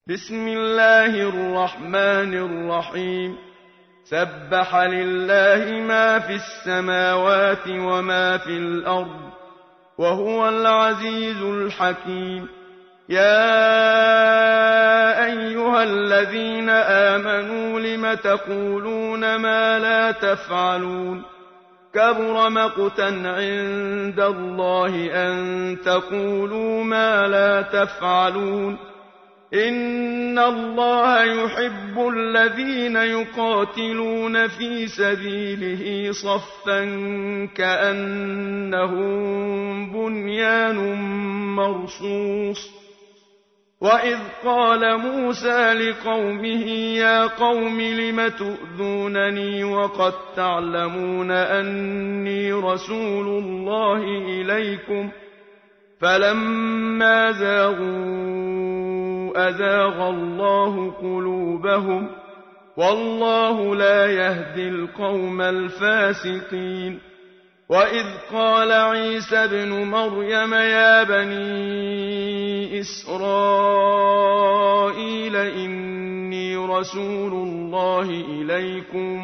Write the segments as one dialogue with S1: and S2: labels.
S1: بسم الله الرحمن الرحيم سبح لله ما في السماوات وما في الأرض وهو العزيز الحكيم يا أيها الذين آمنوا لم تقولون ما لا تفعلون كبر مقتا عند الله أن تقولوا ما لا تفعلون إن الله يحب الذين يقاتلون في سبيله صفا كأنهم بنيان مرصوص وإذ قال موسى لقومه يا قوم لم تؤذونني وقد تعلمون أني رسول الله إليكم فلما زاغوا أزاغ الله قلوبهم والله لا يهدي القوم الفاسقين وإذ قال عيسى ابن مريم يا بني إسرائيل إني رسول الله إليكم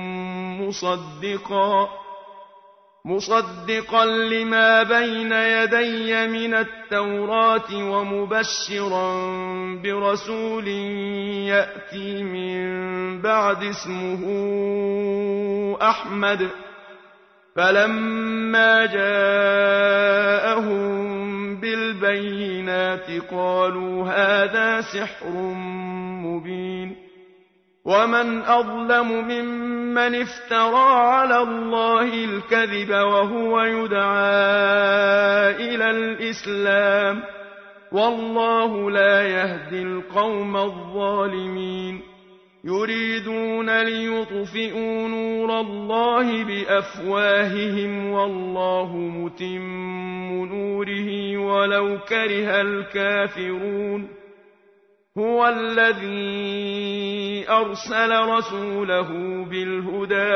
S1: مصدقا لما بين يدي من التوراة ومبشرا برسول يأتي من بعد اسمه أحمد فلما جاءهم بالبينات قالوا هذا سحر مبين ومن أظلم ممن افترى على الله الكذب وهو يدعى إلى الإسلام والله لا يهدي القوم الظالمين يريدون ليطفئوا نور الله بأفواههم والله متم نوره ولو كره الكافرون هو الذي أرسل رسوله بالهدى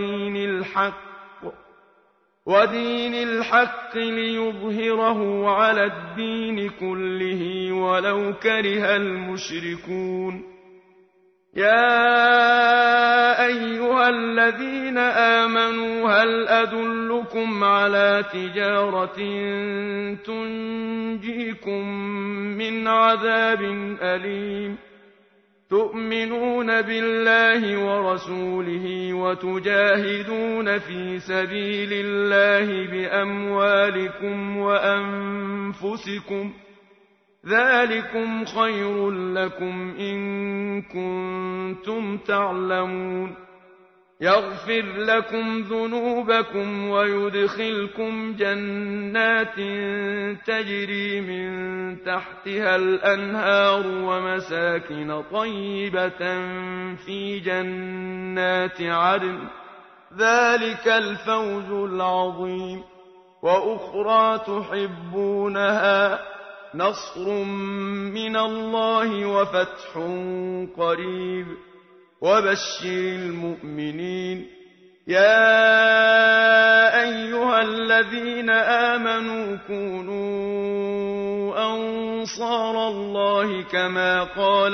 S1: ودين الحق ليظهره على الدين كله ولو كره المشركون يا أيها الذين آمنوا هل أدلكم على تجارة تنجيكم من عذاب أليم تؤمنون بالله ورسوله وتجاهدون في سبيل الله بأموالكم وأنفسكم ذلكم خير لكم إن كنتم تعلمون يغفر لكم ذنوبكم ويدخلكم جنات تجري من تحتها الأنهار ومساكن طيبة في جنات عدن ذلك الفوز العظيم وأخرى تحبونها نصر من الله وفتح قريب وبشر المؤمنين يا أيها الذين آمنوا كونوا أنصار الله كما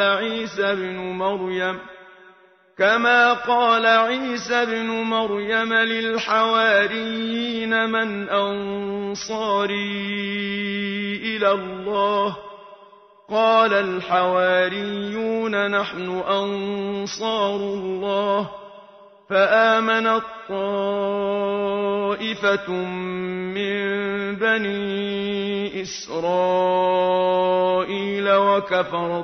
S1: قال عيسى بن مريم للحواريين من أنصاري إلى الله قال الحواريون نحن أنصار الله فآمنت طائفة من بني إسرائيل وكفرت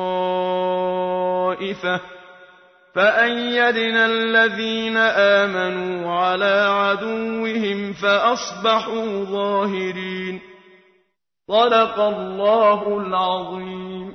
S1: طائفة فأيدنا الذين آمنوا على عدوهم فأصبحوا ظاهرين صدق الله العظيم